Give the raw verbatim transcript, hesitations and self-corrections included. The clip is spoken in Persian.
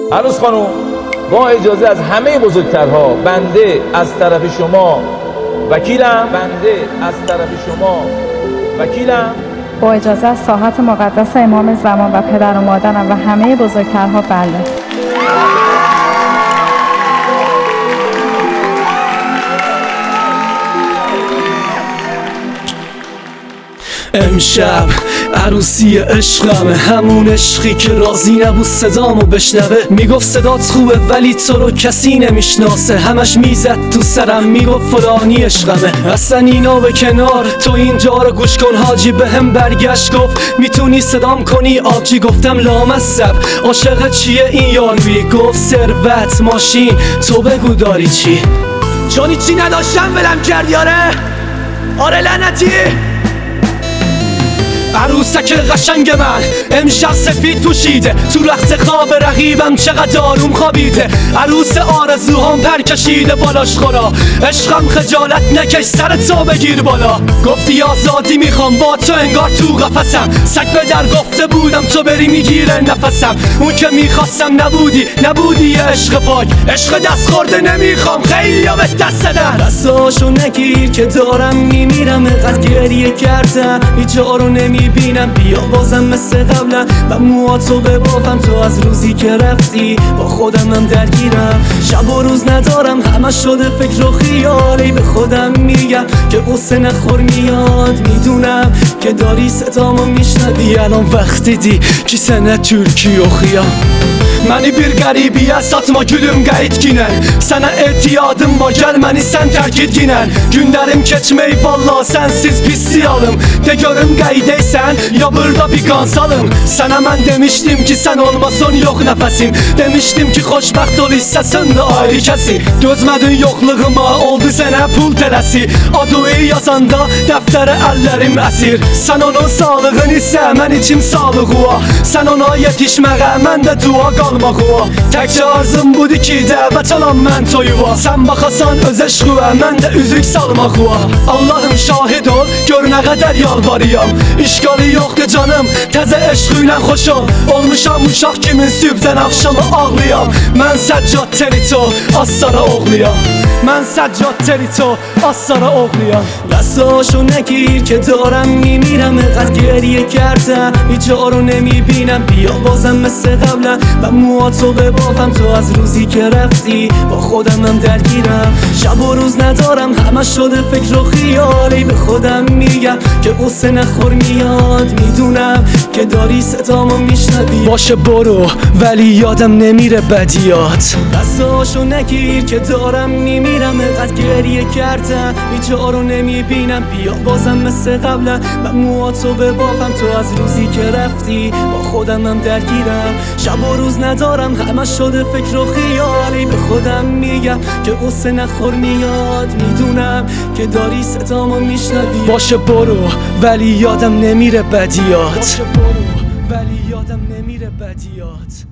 عروس خانم با اجازه از همه بزرگترها، بنده از طرف شما وکیلم بنده از طرف شما وکیلم با اجازه از ساحت مقدس امام زمان و پدر و مادرم و همه بزرگترها بله. امشب عروسی عشقمه، همون عشقی که راضی نبود صدامو بشنوه. میگفت صدات خوبه ولی تو رو کسی نمیشناسه، همش میزد تو سرم میگفت فلانی عشقمه. اصلا اینا به کنار، تو اینجا رو گوش کن. حاجی به هم برگشت گفت میتونی صدام کنی آبجی؟ گفتم لامصب عاشق چیه این یاروی؟ گفت ثروت ماشین، تو بگو داری چی؟ چون چی نداشتم ولم کردی آره آره لعنتی. عروسک قشنگ من امشب سفید پوشیده، تو رخت خواب رقیبم چقدر آروم خوابیده. عروس آرزوهام پر کشیده بالاش خورا، عشقم خجالت نکش سر تو بگیر بالا. گفتی آزادی میخوام با تو انگار تو قفسم، سگ به در گفته بودم تو بری میگیره نفسم. اون که میخواستم نبودی نبودی عشق پاک، عشق دست خورده نمیخوام خیلی ها به دست دادن. دستاشو نگیر که دارم میمیرم، اینقدر گریه کردم هیچ جا رو نمی بینم. بیا بازم مثل قبلا و موهاتو ببافم، تو از روزی که رفتی با خودم هم درگیرم. شب و روز ندارم همه شده فکر و خیالی، به خودم میگم که قصه نخور میاد. میدونم که داری صدامو میشنوی الان وقتی دی ki sənə türkü oxuyam. Məni bir qəribiyə satma gülüm qəyid ginən, sənə etiyadım var gəl məni sən tərk et ginən. Günlərim keçmək valla sənsiz pis ziyalım, de görüm qəydəysən ya burada bir qansalım. Sənə mən demişdim ki sən olmason yox nəfəsim, demişdim ki xoşbəxt ol hissəsin də ayrı kəsi. Dözmədin yoxluğuma oldu sənə pul tələsi, adoyu yazanda dəftərə əllərim əsir. Sən onun sağlığın isə mən içim sağlığı, sən ona yetişməyə mən də dua qalmağı. Təkcə arzum budur ki dəvət alam mən toyuva, sən baxasan öz eşqıva mən də üzük salmağı. Allahım şahid ol gör nə qədər yalvarıyam, işgalı yoxdur canım təzə eşqiylə xoş ol. Olmuşam uşaq kimin sübdən axşama ağlayam, mən Səccad Terito Asara oğluyam, mən Səccad Terito Asara oğluyam. دستاشو نگیر که دارم میمیرم، اینقدر گریه کردم هیچ جا رو نمیبینم. بیا بازم مثل قبلا و موهاتو ببافم، تو از روزی که رفتی با خودم هم درگیرم. شب و روز ندارم همه شده فکر و خیالی، به خودم میگم که قصه نخور میاد. میدونم که داری صدامو میشنوی، باشه برو ولی یادم نمیره بدیات. دستاشو نگیر که دارم میمیرم، اینقدر گریه کردم هیچ جا رو نمیبینم. بیا بازم مثل قبلا و موهاتو ببافم، تو از روزی که رفتی با خودم هم درگیرم. شب و روز ندارم همه شده فکر و خیالی، به خودم میگم که قصه نخور میاد. میدونم که داری صدامو میشنوی، باشه برو ولی یادم نمیره بدیات. باشه برو ولی یادم نمیره بدیات.